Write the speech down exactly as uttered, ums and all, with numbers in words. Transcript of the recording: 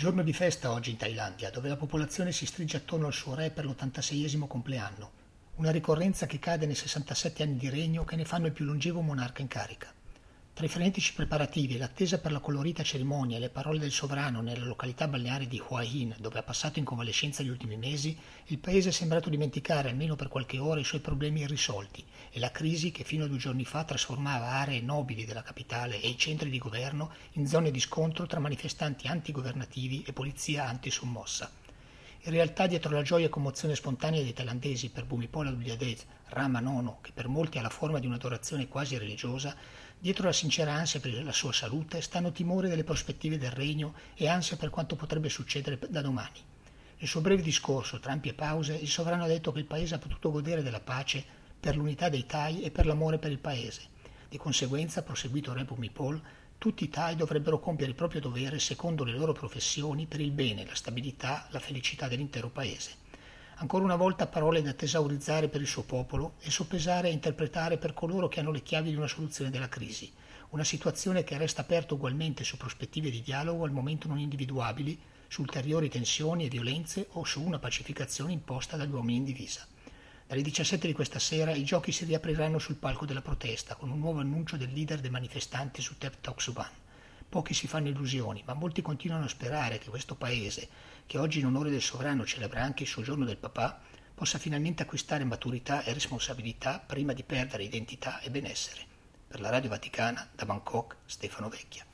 Giorno di festa oggi in Thailandia, dove la popolazione si stringe attorno al suo re per l'ottantaseiesimo compleanno, una ricorrenza che cade nei sessantasette anni di regno che ne fanno il più longevo monarca in carica. Tra i frenetici preparativi e l'attesa per la colorita cerimonia e le parole del sovrano nella località balneare di Hua Hin, dove ha passato in convalescenza gli ultimi mesi, il paese è sembrato dimenticare almeno per qualche ora i suoi problemi irrisolti e la crisi che fino a due giorni fa trasformava aree nobili della capitale e i centri di governo in zone di scontro tra manifestanti antigovernativi e polizia antisommossa. In realtà, dietro la gioia e commozione spontanea dei thailandesi per Bhumipol Adulyadej Rama nono, che per molti ha la forma di un'adorazione quasi religiosa, dietro la sincera ansia per la sua salute stanno timore delle prospettive del regno e ansia per quanto potrebbe succedere da domani. Nel suo breve discorso, tra ampie pause, il sovrano ha detto che il paese ha potuto godere della pace per l'unità dei Thai e per l'amore per il paese. Di conseguenza, ha proseguito Re Bhumipol, tutti i Thai dovrebbero compiere il proprio dovere secondo le loro professioni per il bene, la stabilità, la felicità dell'intero paese. Ancora una volta parole da tesaurizzare per il suo popolo e soppesare e interpretare per coloro che hanno le chiavi di una soluzione della crisi. Una situazione che resta aperta ugualmente su prospettive di dialogo al momento non individuabili, su ulteriori tensioni e violenze o su una pacificazione imposta dagli uomini in divisa. Dalle diciassette di questa sera i giochi si riapriranno sul palco della protesta con un nuovo annuncio del leader dei manifestanti su Thep Tok Suban. Pochi si fanno illusioni, ma molti continuano a sperare che questo paese, che oggi in onore del sovrano celebra anche il suo giorno del papà, possa finalmente acquistare maturità e responsabilità prima di perdere identità e benessere. Per la Radio Vaticana, da Bangkok, Stefano Vecchia.